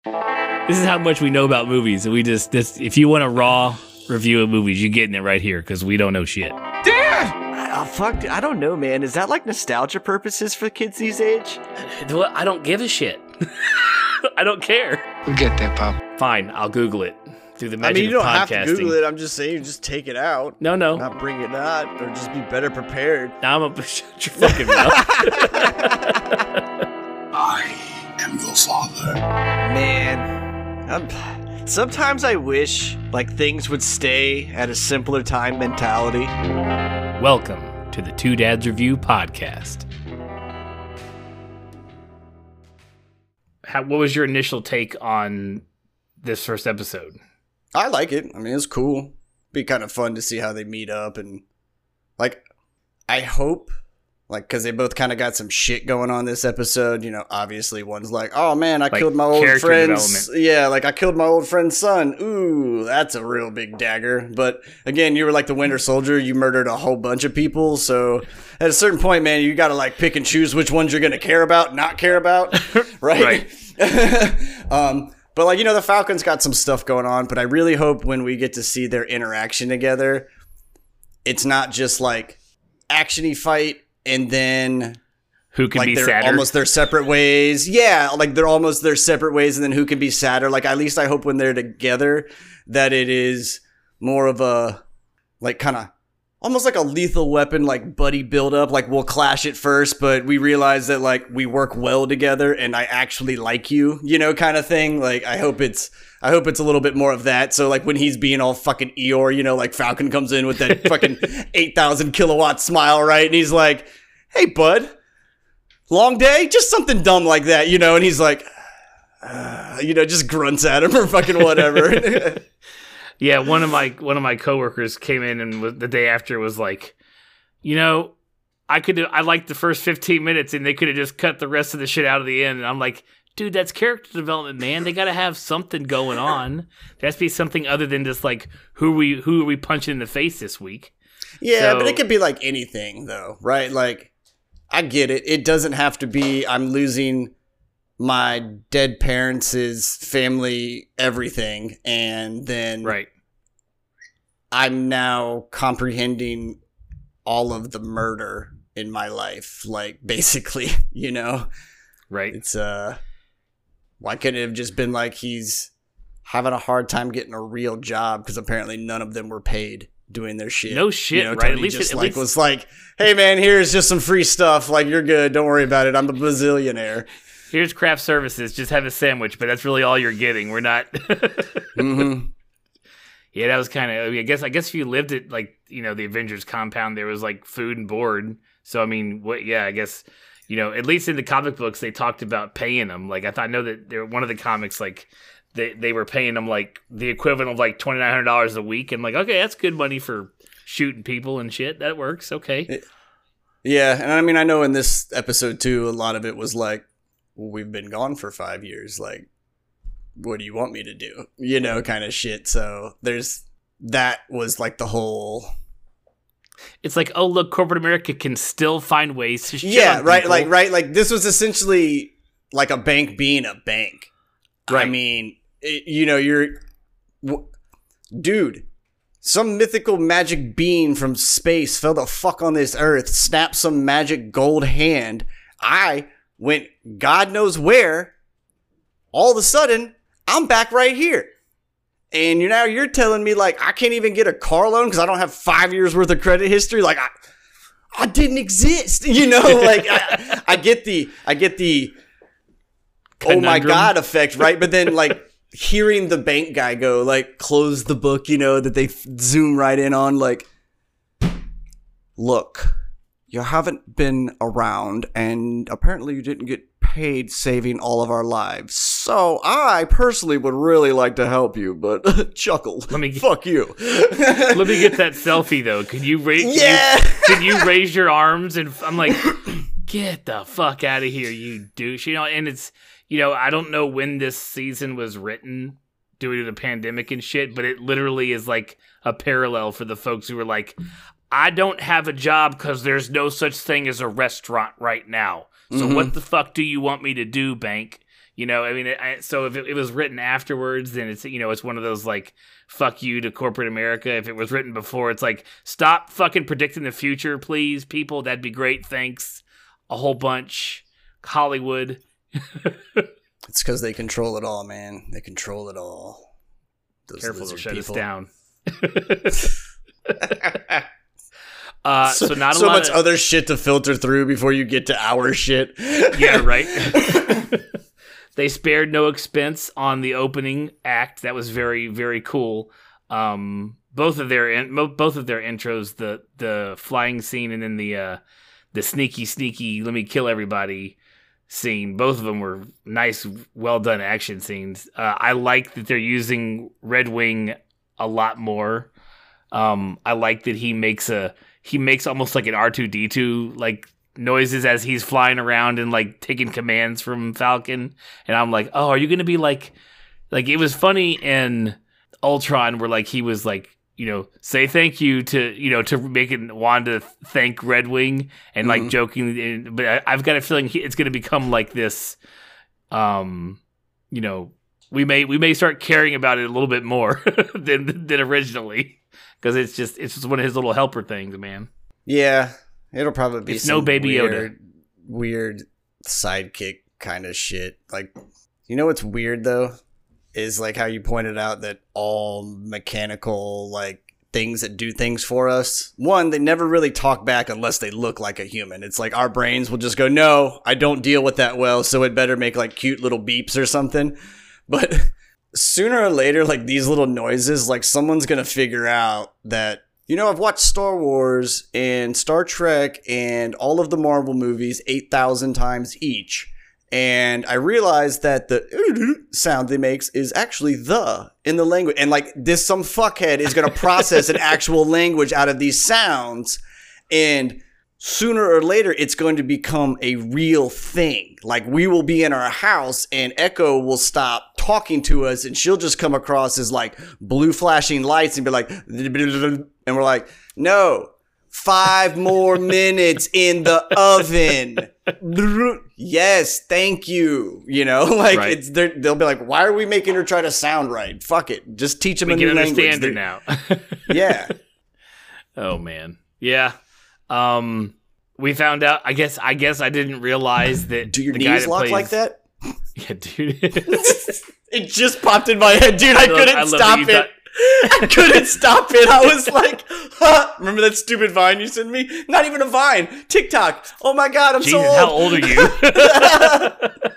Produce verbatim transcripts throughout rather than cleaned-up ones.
This is how much we know about movies. And we just, this, if you want a raw review of movies, you're getting it right here because we don't know shit. Dad! Oh, fuck, I don't know, man. Is that like nostalgia purposes for kids these age? I don't give a shit. I don't care. We get that, Pop. Fine, I'll Google it through the I magic mean, you don't of have podcasting. to Google it. I'm just saying, just take it out. No, no. Not bring it out, or just be better prepared. Now I'm a shut your fucking mouth. I am your father. Man, I'm, sometimes I wish like things would stay at a simpler time mentality. Welcome to the Two Dads Review podcast. How, what was your initial take on this first episode? I like it. I mean, it's cool. Be kind of fun to see how they meet up, and like, I hope, like, because they both kind of got some shit going on this episode. You know, obviously one's like, "Oh man, I Like killed my old character friend's." development. Yeah, like I killed my old friend's son. Ooh, that's a real big dagger. But again, you were like the Winter Soldier. You murdered a whole bunch of people. So at a certain point, man, you got to like pick and choose which ones you're gonna care about, not care about, right? Right. um. But, like, you know, the Falcons got some stuff going on, but I really hope when we get to see their interaction together, it's not just, like, action-y fight and then, Who can like, be they're sadder? almost their separate ways. Yeah, like, they're almost their separate ways, and then who can be sadder. Like, at least I hope when they're together that it is more of a, like, kind of almost like a Lethal Weapon, like, buddy build-up. Like, we'll clash at first, but we realize that, like, we work well together and I actually like you, you know, kind of thing. Like, I hope it's, I hope it's a little bit more of that. So, like, when he's being all fucking Eeyore, you know, like, Falcon comes in with that fucking eight thousand kilowatt smile, right? And he's like, "Hey, bud, long day?" Just something dumb like that, you know? And he's like, uh, you know, just grunts at him or fucking whatever. Yeah, one of my one of my coworkers came in and was, the day after was like, you know, I could I liked the first fifteen minutes and they could have just cut the rest of the shit out of the end. And I'm like, dude, that's character development, man. They got to have something going on. There has to be something other than just like who we who are we punching in the face this week. Yeah, So- but it could be like anything though, right? Like, I get it. It doesn't have to be I'm losing my dead parents' family everything, and then Right. I'm now comprehending all of the murder in my life, like, basically, you know? Right. It's, uh, why couldn't it have just been like he's having a hard time getting a real job because apparently none of them were paid doing their shit. No shit, you know, right? Tony At least just it- at like least- was like, "Hey man, here's just some free stuff. Like, you're good. Don't worry about it. I'm a bazillionaire." Here's craft services. Just have a sandwich, but that's really all you're getting. We're not. Mm-hmm. Yeah, that was kind of. I, mean, I guess. I guess if you lived at like you know the Avengers compound, there was like food and board. So I mean, what? Yeah, I guess you know at least in the comic books they talked about paying them. Like I thought, I know that there one of the comics like they they were paying them like the equivalent of like twenty nine hundred dollars a week, and like okay, that's good money for shooting people and shit. That works. Okay. Yeah, and I mean, I know in this episode too, a lot of it was like, well, we've been gone for five years. Like, what do you want me to do? You know, kind of shit. So there's that was like the whole. It's like, oh look, corporate America can still find ways to shit Yeah, on right. people. Like, right. Like, this was essentially like a bank being a bank. Right. I mean, it, you know, you're, w- dude. Some mythical magic being from space fell the fuck on this earth, snapped some magic gold hand. I went God knows where. All of a sudden, I'm back right here. And you now you're telling me like I can't even get a car loan because I don't have five years worth of credit history. Like I, I didn't exist. You know, like I, I get the, I get the, oh my Conundrum. God effect, right? But then like hearing the bank guy go like close the book, you know, that they f- zoom right in on, like, look, you haven't been around and apparently you didn't get paid saving all of our lives. So I personally would really like to help you, but chuckle. Let me get- fuck you. Let me get that selfie though. Can you raise? Yeah. Can you, can you raise your arms? And I'm like, get the fuck out of here, you douche. You know, and it's you know I don't know when this season was written due to the pandemic and shit, but it literally is like a parallel for the folks who were like, I don't have a job because there's no such thing as a restaurant right now. So Mhm. what the fuck do you want me to do, bank? You know, I mean, I, so if it, it was written afterwards, then it's, you know, it's one of those like, fuck you to corporate America. If it was written before, it's like, stop fucking predicting the future, please, people. That'd be great. Thanks. A whole bunch. Hollywood. It's because they control it all, man. They control it all. Those Careful, they'll shut people. us down. uh, so, so not a so lot much of, other shit to filter through before you get to our shit. Yeah, right. They spared no expense on the opening act. That was very, very cool. Um, both of their in, both of their intros, the the flying scene and then the uh, the sneaky, sneaky, let me kill everybody scene. Both of them were nice, well done action scenes. Uh, I like that they're using Red Wing a lot more. Um, I like that he makes a he makes almost like an R two D two like noises as he's flying around and like taking commands from Falcon. And I'm like, oh, are you gonna be like like it was funny in Ultron where like he was like, you know, say thank you to, you know, to making Wanda thank Red Wing and like mm-hmm. joking. But I, I've got a feeling he, it's going to become like this. Um, you know, we may we may start caring about it a little bit more than than originally because it's just it's just one of his little helper things, man. Yeah, it'll probably be it's some no Baby weird, Yoda, weird sidekick kind of shit. Like, you know what's weird though? Is like how you pointed out that all mechanical like things that do things for us. One, they never really talk back unless they look like a human. It's like our brains will just go, no, I don't deal with that well, so it better make like cute little beeps or something. But sooner or later, like these little noises, like someone's gonna figure out that, you know, I've watched Star Wars and Star Trek and all of the Marvel movies eight thousand times each. And I realized that the sound they makes is actually the in the language. And like this, some fuckhead is going to process an actual language out of these sounds. And sooner or later, it's going to become a real thing. Like we will be in our house and Echo will stop talking to us and she'll just come across as like blue flashing lights and be like, and we're like, no, five more minutes in the oven. Yes, thank you. You know, like right. it's they'll be like, why are we making her try to sound right? Fuck it, just teach them we a new language. We can understand her now. Yeah. Oh man. Yeah. Um, we found out. I guess. I guess I didn't realize that. Do your the knees guy that lock plays, like that? Yeah, dude. It just popped in my head, dude. I, I love, couldn't I stop it. Thought- I couldn't stop it. I was like, huh. Remember that stupid Vine you sent me? Not even a Vine. TikTok. Oh my God, I'm Jesus, so old. How old are you?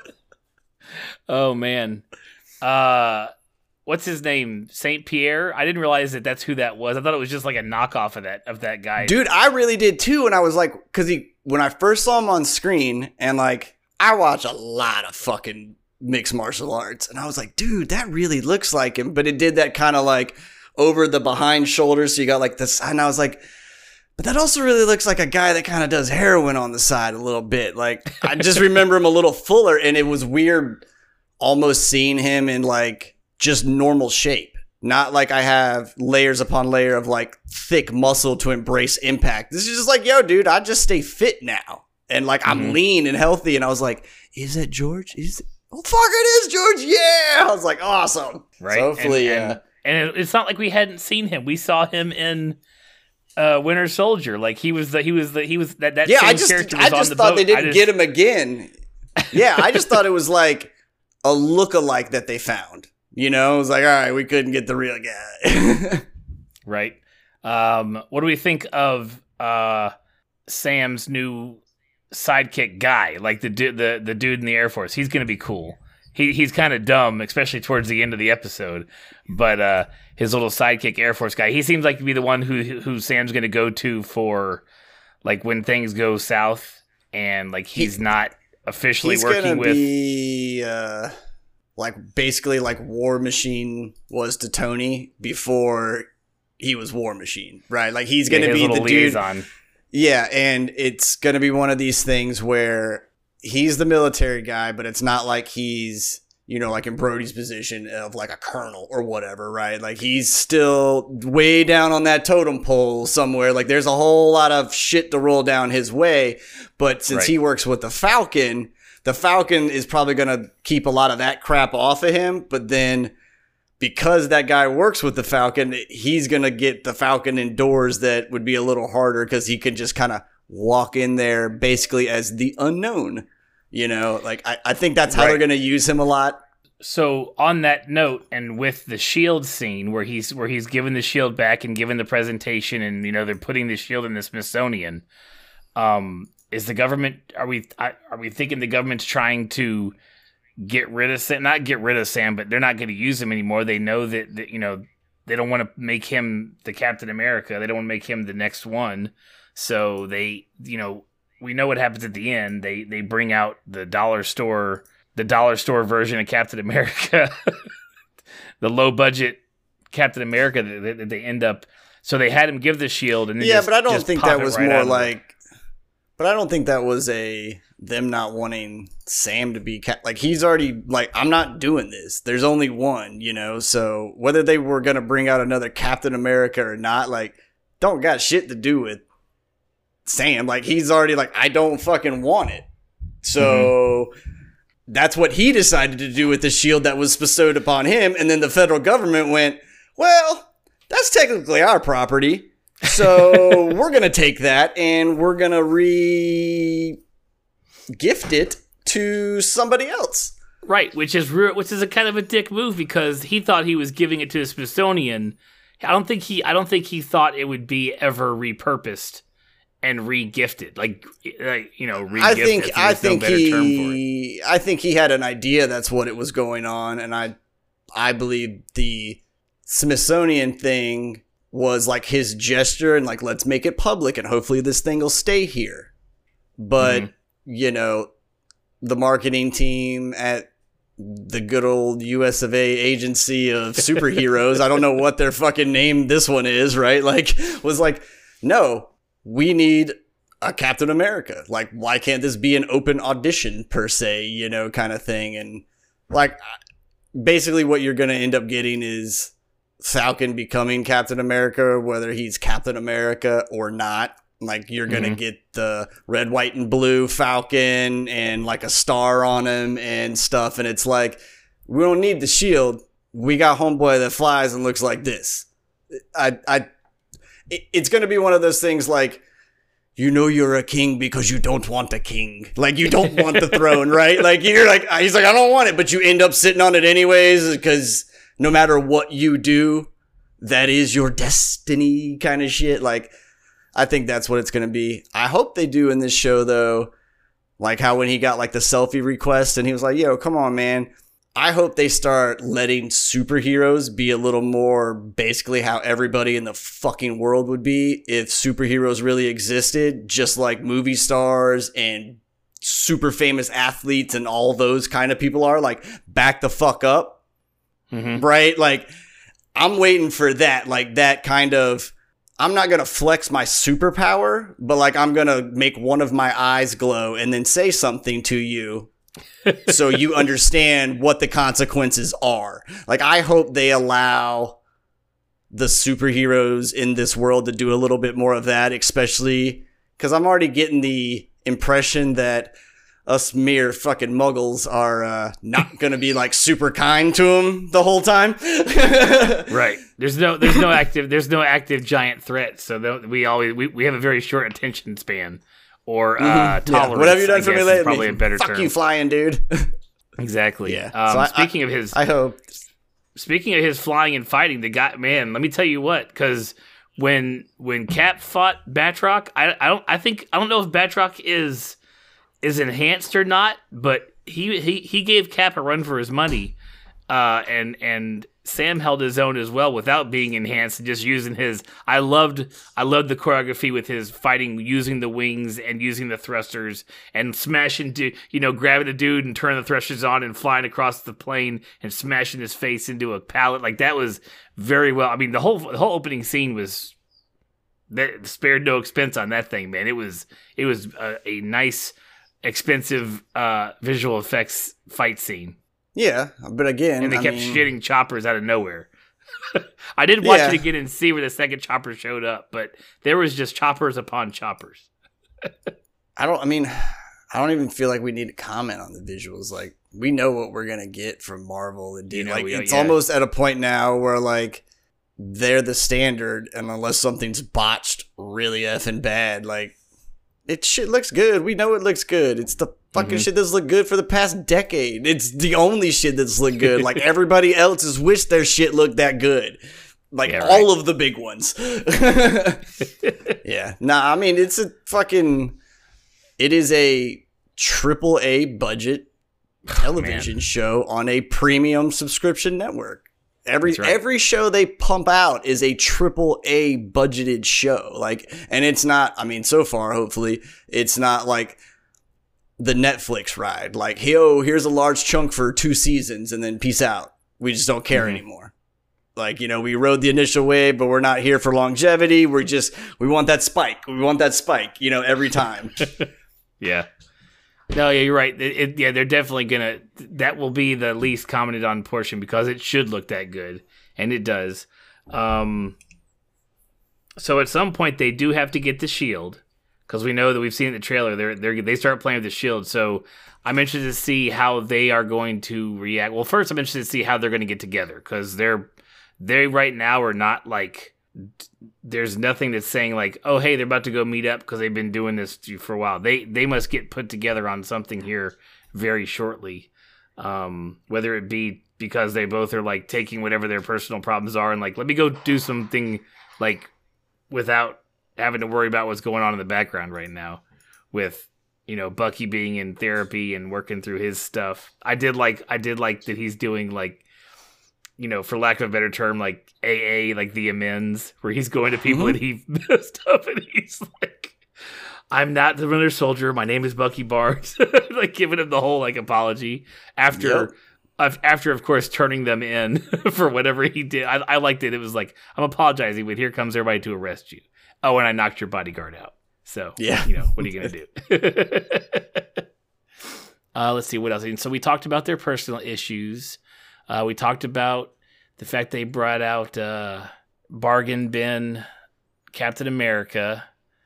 Oh man. Uh, what's his name? Saint Pierre? I didn't realize that that's who that was. I thought it was just like a knockoff of that of that guy. Dude, I really did too. And I was like, because he when I first saw him on screen, and like I watch a lot of fucking mixed martial arts, and I was like, dude, that really looks like him. But it did that kind of like over the behind shoulders, so you got like this, and I was like, but that also really looks like a guy that kind of does heroin on the side a little bit. Like I just remember him a little fuller, and it was weird almost seeing him in like just normal shape, not like I have layers upon layer of like thick muscle to embrace impact. This is just like, yo, dude, I just stay fit now, and like I'm mm-hmm. lean and healthy. And I was like, is that George? Is it? Oh, fuck, it is George. Yeah. I was like, awesome. Right. So hopefully, and, and, and it's not like we hadn't seen him. We saw him in uh, Winter Soldier. Like he was the, he was the, he was that, that yeah, same I just, character was I just on the thought boat. they didn't just, get him again. Yeah. I just thought it was like a lookalike that they found, you know, it was like, all right, we couldn't get the real guy. Right. Um, what do we think of uh, Sam's new sidekick guy, like the du- the the dude in the Air Force? He's gonna be cool. He he's kind of dumb, especially towards the end of the episode. But uh, his little sidekick Air Force guy, he seems like to be the one who who Sam's gonna go to for like when things go south, and like he's he, not officially he's working gonna with. Be, uh, like basically like War Machine was to Tony before he was War Machine, right? Like he's gonna yeah, be the liaison. dude. Yeah, and it's going to be one of these things where he's the military guy, but it's not like he's, you know, like in Brody's position of like a colonel or whatever, right? Like he's still way down on that totem pole somewhere. Like there's a whole lot of shit to roll down his way. But since right. he works with the Falcon, the Falcon is probably going to keep a lot of that crap off of him, but then because that guy works with the Falcon, he's going to get the Falcon in doors that would be a little harder because he could just kind of walk in there basically as the unknown. You know, like I, I think that's how right. they're going to use him a lot. So on that note, and with the shield scene where he's where he's given the shield back and given the presentation, and you know they're putting the shield in the Smithsonian, um, is the government? Are we are we thinking the government's trying to get rid of Sam? Not get rid of Sam, but they're not going to use him anymore. They know that, that you know they don't want to make him the Captain America. They don't want to make him the next one. So they, you know, we know what happens at the end. They they bring out the dollar store. The dollar store version of Captain America, the low budget Captain America that, that they end up. So they had him give the shield, and then yeah, just, but I don't just think pop that it was right more out of like. But I don't think that was a them not wanting Sam to be cap- like he's already like I'm not doing this. There's only one, you know. So whether they were gonna bring out another Captain America or not, like don't got shit to do with Sam. Like he's already like I don't fucking want it. So. Mm-hmm. That's what he decided to do with the shield that was bestowed upon him. And then the federal government went, well, that's technically our property. So we're going to take that and we're going to re-gift it to somebody else. Right, which is re- which is a kind of a dick move because he thought he was giving it to the Smithsonian. I don't think he I don't think he thought it would be ever repurposed and re-gifted, like, like you know, re-gifted. I think so I think no better he term for it. I think he had an idea that's what it was going on, and I I believe the Smithsonian thing was like his gesture and like let's make it public and hopefully this thing will stay here. But mm-hmm. you know, the marketing team at the good old U S of A agency of superheroes, I don't know what their fucking name this one is, right? Like was like, no. We need a Captain America. Like, why can't this be an open audition per se, you know, kind of thing? And like, basically what you're going to end up getting is Falcon becoming Captain America, whether he's Captain America or not. Like, you're going to mm-hmm. get the red, white, and blue Falcon and like a star on him and stuff. And it's like, we don't need the shield. We got homeboy that flies and looks like this. I, I, It's going to be one of those things like, you know you're a king because you don't want a king. Like, you don't want the throne, right? Like, you're like, he's like, I don't want it, but you end up sitting on it anyways because no matter what you do, that is your destiny kind of shit. Like, I think that's what it's going to be. I hope they do in this show, though, like how when he got like the selfie request and he was like, yo, come on, man. I hope they start letting superheroes be a little more basically how everybody in the fucking world would be if superheroes really existed, just like movie stars and super famous athletes and all those kind of people are. Like, back the fuck up, mm-hmm. right? Like, I'm waiting for that, like that kind of, I'm not going to flex my superpower, but like I'm going to make one of my eyes glow and then say something to you. So you understand what the consequences are. Like, I hope they allow the superheroes in this world to do a little bit more of that, especially because I'm already getting the impression that us mere fucking muggles are uh, not going to be like super kind to him the whole time. Right. There's no, there's no active, there's no active giant threat. So we always, we, we have a very short attention span. Or uh, mm-hmm. tolerance. Yeah. What have you done I for me guess, lately? Probably a better Fuck term. you, flying dude. Exactly. Yeah. Um, so I, speaking I, of his, I hope. Speaking of his flying and fighting, the guy, man, let me tell you what, because when when Cap fought Batroc, I I don't I think I don't know if Batroc is is enhanced or not, but he he he gave Cap a run for his money, uh, and and. Sam held his own as well without being enhanced and just using his. I loved, I loved the choreography with his fighting, using the wings and using the thrusters and smashing, du- you know, grabbing a dude and turning the thrusters on and flying across the plane and smashing his face into a pallet. Like, that was very well. I mean, the whole the whole opening scene was that spared no expense on that thing, man. It was it was a, a nice, expensive uh, visual effects fight scene. Yeah, but again, and they I kept mean, shitting choppers out of nowhere. I did watch yeah. it again and see where the second chopper showed up, but there was just choppers upon choppers. I don't. I mean, I don't even feel like we need to comment on the visuals. Like, we know what we're gonna get from Marvel, and You know, like we- it's yeah. almost at a point now where like they're the standard, and unless something's botched really effing bad, like it shit looks good. We know it looks good. It's the fucking Mm-hmm. shit that's looked good for the past decade. It's the only shit that's looked good. Like everybody else has wished their shit looked that good. Like Yeah, all of the big ones. Yeah. Nah, I mean it's a fucking it is a triple A budget television Man. show on a premium subscription network. Every That's right. every show they pump out is a triple A budgeted show. Like, and it's not. I mean, so far, hopefully, it's not like the Netflix ride. Like, yo, here's a large chunk for two seasons, and then peace out. We just don't care Mhm. anymore. Like, you know, we rode the initial wave, but we're not here for longevity. We're just we want that spike. We want that spike. You know, every time. Yeah. No, yeah, you're right. It, it, yeah, they're definitely gonna. That will be the least commented on portion because it should look that good, and it does. Um, so at some point they do have to get the shield because we know that we've seen in the trailer. They're they they start playing with the shield. So I'm interested to see how they are going to react. Well, first I'm interested to see how they're going to get together because they're they right now are not like. There's nothing that's saying like, oh, hey, they're about to go meet up because they've been doing this for a while. They they must get put together on something here very shortly. Um, whether it be because they both are like taking whatever their personal problems are and like, let me go do something like without having to worry about what's going on in the background right now with, you know, Bucky being in therapy and working through his stuff. I did like I did like that he's doing like, you know, for lack of a better term, like A A, like the amends, where he's going to people Mhm. and he messed up and he's like, I'm not the Winter Soldier. My name is Bucky Barnes. Like giving him the whole like apology after, Yep. of after of course turning them in for whatever he did. I, I liked it. It was like, I'm apologizing, but here comes everybody to arrest you. Oh, and I knocked your bodyguard out. So, Yeah. you know, what are you going to do? uh, let's see what else. So we talked about their personal issues. Uh, we talked about the fact they brought out uh, Bargain Bin Captain America.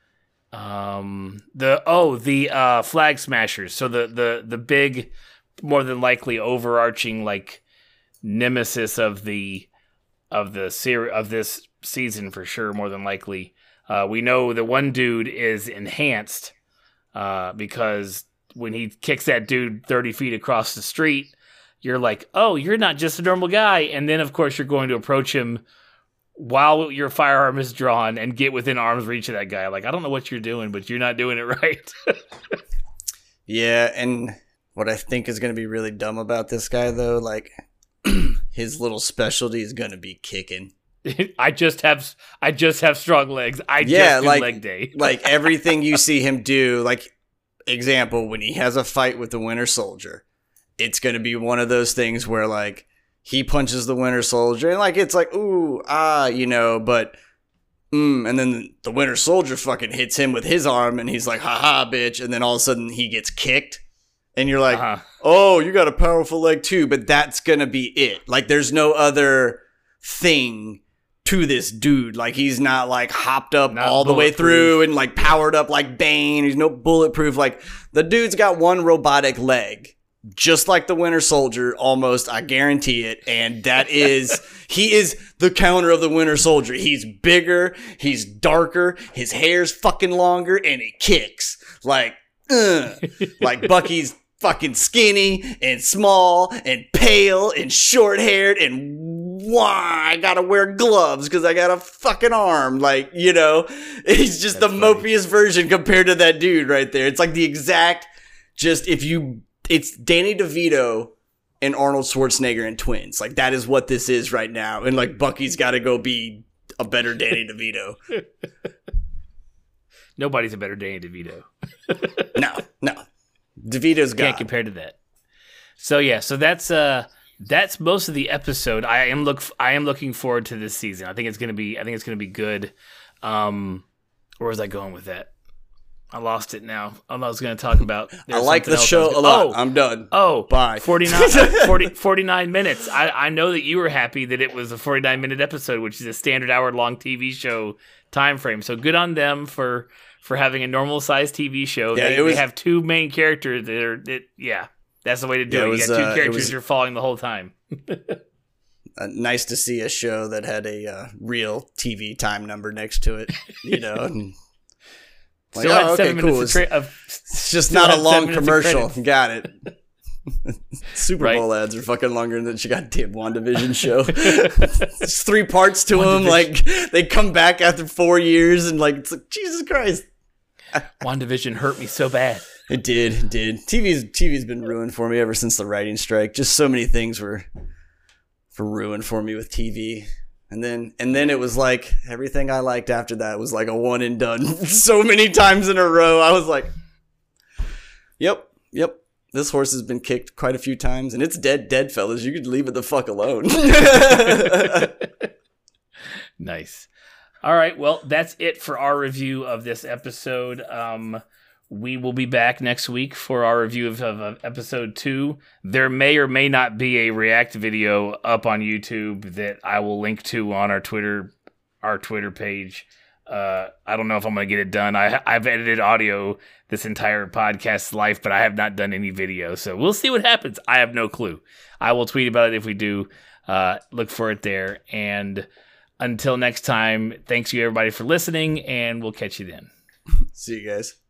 Um, the oh the uh, Flag Smashers. So the the the big, more than likely overarching like nemesis of the of the ser- of this season for sure. More than likely, uh, we know the one dude is enhanced uh, because when he kicks that dude thirty feet across the street. You're like, oh, you're not just a normal guy. And then, of course, you're going to approach him while your firearm is drawn and get within arm's reach of that guy. Like, I don't know what you're doing, but you're not doing it right. Yeah, and what I think is going to be really dumb about this guy, though, like, his little specialty is going to be kicking. I just have I just have strong legs. I Yeah, just do like- leg day. Like, everything you see him do, like, example, when he has a fight with the Winter Soldier, it's going to be one of those things where, like, he punches the Winter Soldier, and, like, it's like, ooh, ah, you know, but, mm, and then the Winter Soldier fucking hits him with his arm, and he's like, haha, bitch, and then all of a sudden he gets kicked, and you're like, Uh-huh. oh, you got a powerful leg too, but that's going to be it. Like, there's no other thing to this dude. Like, he's not, like, hopped up Not all the way bulletproof. through and, like, powered up like Bane. He's no bulletproof. Like, the dude's got one robotic leg. Just like the Winter Soldier, almost, I guarantee it. And that is, he is the counter of the Winter Soldier. He's bigger, he's darker, his hair's fucking longer, and he kicks. Like, uh, like Bucky's fucking skinny and small and pale and short haired and why I gotta wear gloves because I got a fucking arm. Like, you know, he's just That's the funny. mopiest version compared to that dude right there. It's like the exact, just if you, it's Danny DeVito and Arnold Schwarzenegger and twins. Like, that is what this is right now. And, like, Bucky's got to go be a better Danny DeVito. Nobody's a better Danny DeVito. No, no. DeVito's Can't God. compare to that. So yeah, so that's uh that's most of the episode. I am look I am looking forward to this season. I think it's gonna be I think it's gonna be good. Um, where was I going with that? I lost it now. I was going to talk about. I there's like something the else I show was a gonna- lot. Oh, I'm done. Oh, Bye. forty-nine, uh, forty, forty-nine minutes. I, I know that you were happy that it was a forty-nine minute episode, which is a standard hour long T V show time frame. So good on them for for having a normal sized T V show. Yeah, they, it was, they have two main characters that are, that, yeah, that's the way to do yeah, it. it was, You got two uh, characters was, you're following the whole time. uh, nice to see a show that had a uh, real T V time number next to it, you know. And, like, Still had oh, okay, seven cool. minutes of, tra- of It's just still not a had long seven minutes of commercial. credits. Got it. Super Right. Bowl ads are fucking longer than she got damn WandaVision show. There's three parts to them. Like they come back after four years, and like it's like Jesus Christ. WandaVision hurt me so bad. It did, it did. T V's T V's been ruined for me ever since the writing strike. Just so many things were for ruined for me with T V. And then and then it was like everything I liked after that was like a one and done. So many times in a row. I was like, Yep, yep. This horse has been kicked quite a few times and it's dead, dead, fellas. You could leave it the fuck alone. Nice. All right. Well, that's it for our review of this episode. Um, we will be back next week for our review of, of, of episode two. There may or may not be a react video up on YouTube that I will link to on our Twitter, our Twitter page. Uh, I don't know if I'm going to get it done. I, I've edited audio this entire podcast's life, but I have not done any video. So we'll see what happens. I have no clue. I will tweet about it if we do. Uh, look for it there. And until next time, thanks you everybody for listening, and we'll catch you then. See you guys.